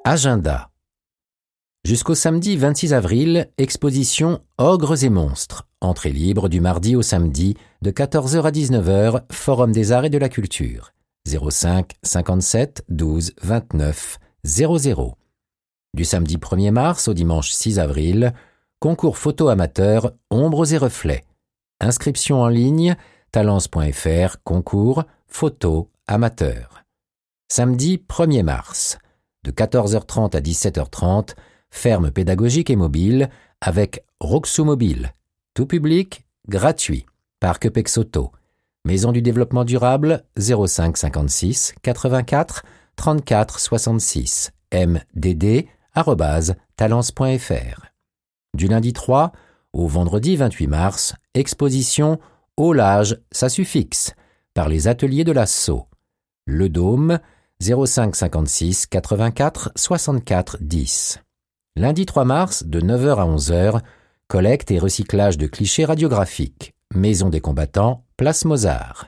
Agenda. Jusqu'au samedi 26 avril, exposition Ogres et monstres. Entrée libre du mardi au samedi, de 14h à 19h, Forum des Arts et de la Culture. 05 57 12 29 00. Du samedi 1er mars au dimanche 6 avril, concours photo amateur Ombres et reflets. Inscription en ligne, talence.fr, concours photo amateur. Samedi 1er mars, de 14h30 à 17h30, ferme pédagogique et mobile avec Roxou Mobile. Tout public, gratuit. Parc Pexoto. Maison du développement durable 05 56 84 34 66 mdd@talence.fr. Du lundi 3 au vendredi 28 mars, exposition Au l'âge, ça suffixe par les ateliers de la Sceaux. Le Dôme 05 56 84 64 10. Lundi 3 mars, de 9h à 11h, collecte et recyclage de clichés radiographiques. Maison des combattants, place Mozart.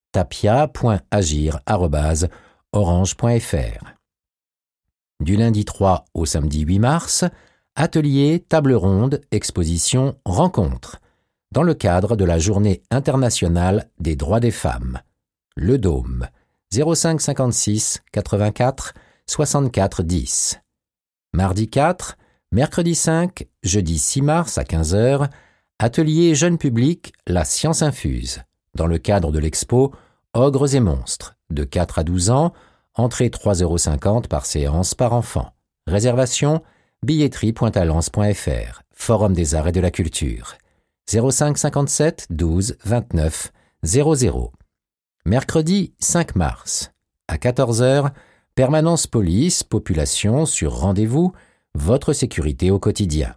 tapia.agir@orange.fr. Du lundi 3 au samedi 8 mars, atelier, table ronde, exposition, rencontre. Dans le cadre de la Journée internationale des droits des femmes. Le Dôme 05 56 84 64 10. Mardi 4, mercredi 5, jeudi 6 mars à 15h, atelier jeune public La Science Infuse. Dans le cadre de l'expo Ogres et monstres, de 4 à 12 ans, entrée 3,50 € par séance par enfant. Réservation billetterie.talence.fr. Forum des Arts et de la Culture. 05 57 12 29 00. Mercredi 5 mars, à 14h, permanence police, population sur rendez-vous, votre sécurité au quotidien.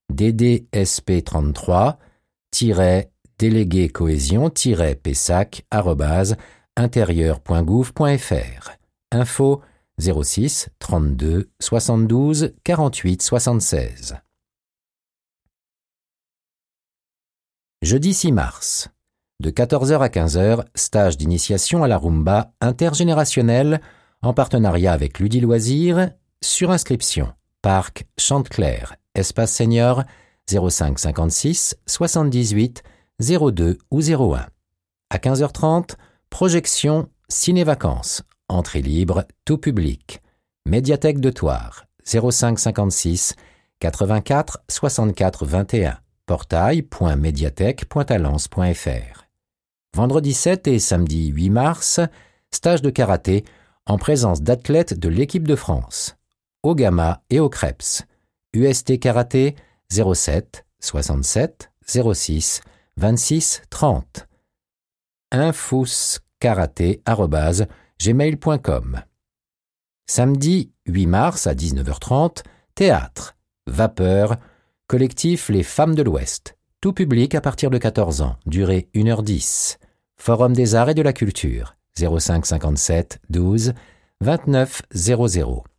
DDSP33 délégué cohésion pessac@intérieur.gouv.fr. Info 06 32 72 48 76. Jeudi 6 mars, de 14h à 15h, stage d'initiation à la Rumba intergénérationnelle en partenariat avec Ludi Loisirs, sur inscription. Parc Chanteclair, espace senior 05 56 78 02 ou 01. À 15h30, projection Ciné-Vacances, entrée libre, tout public. Médiathèque de Thouars, 05 56 84 64 21. portail.mediathèque.talence.fr. Vendredi 7 et samedi 8 mars, stage de karaté en présence d'athlètes de l'équipe de France. Au Gamma et au Krebs. UST Karaté 07 67 06 26 30. infouskarate@gmail.com. Samedi 8 mars à 19h30, théâtre, Vapeur, collectif Les Femmes de l'Ouest. Tout public à partir de 14 ans, durée 1h10. Forum des Arts et de la Culture, 05 57 12 29 00.